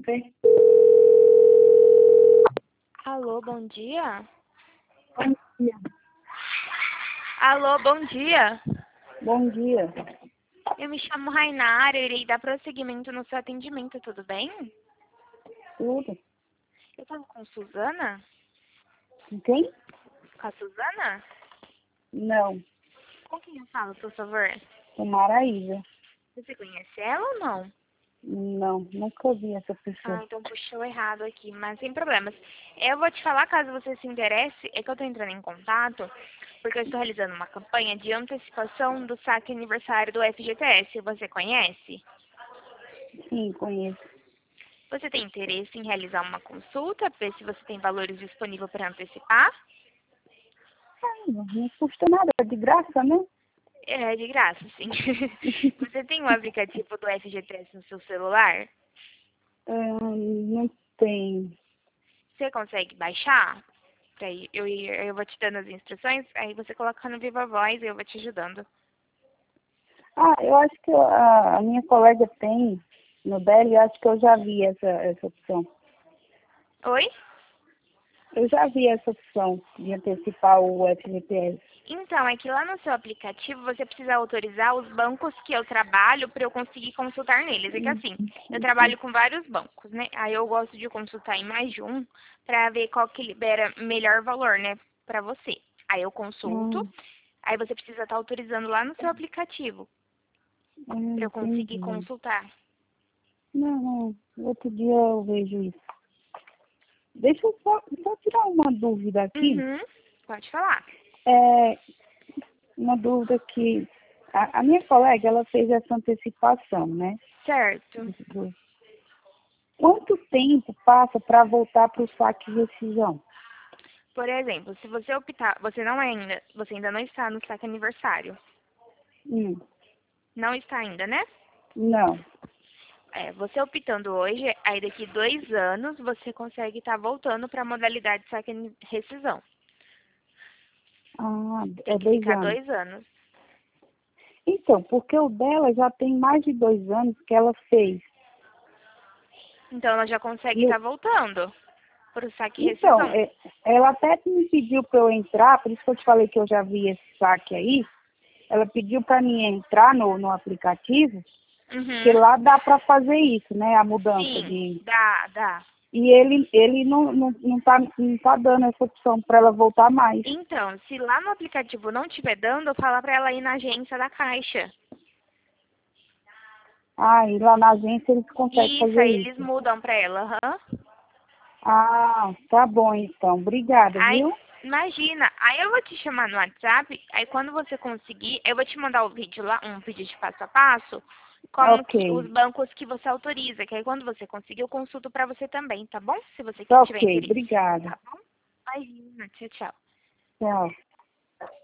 Sim. Alô, bom dia? Bom dia. Alô, bom dia. Bom dia. Eu me chamo Rainara, eu irei dar prosseguimento no seu atendimento, tudo bem? Tudo. Eu falo com Suzana? Com quem? Com a Suzana? Não. Com quem eu falo, por favor? Com Maraísa. Você conhece ela ou não? Não, nunca vi essa Ah, pessoa. então puxou errado aqui, mas sem problemas. Eu vou te falar, caso você se interesse, é que eu estou entrando em contato, porque eu estou realizando uma campanha de antecipação do saque aniversário do FGTS. Você conhece? Sim, conheço. Você tem interesse em realizar uma consulta, ver se você tem valores disponíveis para antecipar? Não custa nada, é de graça, né? É de graça, sim. Você tem o aplicativo do FGTS no seu celular? Não tem. Você consegue baixar? Aí eu vou te dando as instruções, aí você coloca no Viva Voz e eu vou te ajudando. Ah, eu acho que a minha colega tem no dela e acho que eu já vi essa opção. Oi? Eu já vi essa opção de antecipar o FGTS. Então, é que lá no seu aplicativo você precisa autorizar os bancos que eu trabalho para eu conseguir consultar neles. É que assim, eu trabalho com vários bancos, né? Aí eu gosto de consultar em mais de um para ver qual que libera melhor valor, né, para você. Aí eu consulto, Hum, aí você precisa estar autorizando lá no seu aplicativo para eu conseguir entendi. consultar. Não, outro dia eu vejo isso. Deixa eu só tirar uma dúvida aqui. Uhum, pode falar. É uma dúvida que a minha colega ela fez essa antecipação, né? Certo. Quanto tempo passa para voltar para o saque de rescisão? Por exemplo, se você optar, você ainda não está no saque aniversário. Hum, Não está ainda, né? não. É, você optando hoje, aí daqui 2 anos você consegue estar voltando para a modalidade de saque e rescisão. Ah, Tem é que 2 ficar anos. 2 anos. Então, porque o dela já tem mais de 2 anos que ela fez. Então ela já consegue E estar voltando para o saque e então, rescisão. ela até me pediu para eu entrar, por isso que eu te falei que eu já vi esse saque aí. Ela pediu para mim entrar no aplicativo, que Uhum. lá dá para fazer isso, né? A mudança Sim, de. dá. E ele não tá dando essa opção para ela voltar mais. Então, se lá no aplicativo não estiver dando, fala para ela ir na agência da Caixa. Ah, e lá na agência eles conseguem Isso, fazer aí eles isso. mudam para ela, aham. Ah, tá bom então. Obrigada, Aí, viu? imagina, aí eu vou te chamar no WhatsApp, aí quando você conseguir, eu vou te mandar o vídeo lá, um vídeo de passo a passo, como Ok. que os bancos que você autoriza, que aí quando você conseguir, eu consulto pra você também, tá bom? Se você Tá tiver ok. interesse. Obrigada. Tá bom? Imagina, tchau, tchau. Tchau.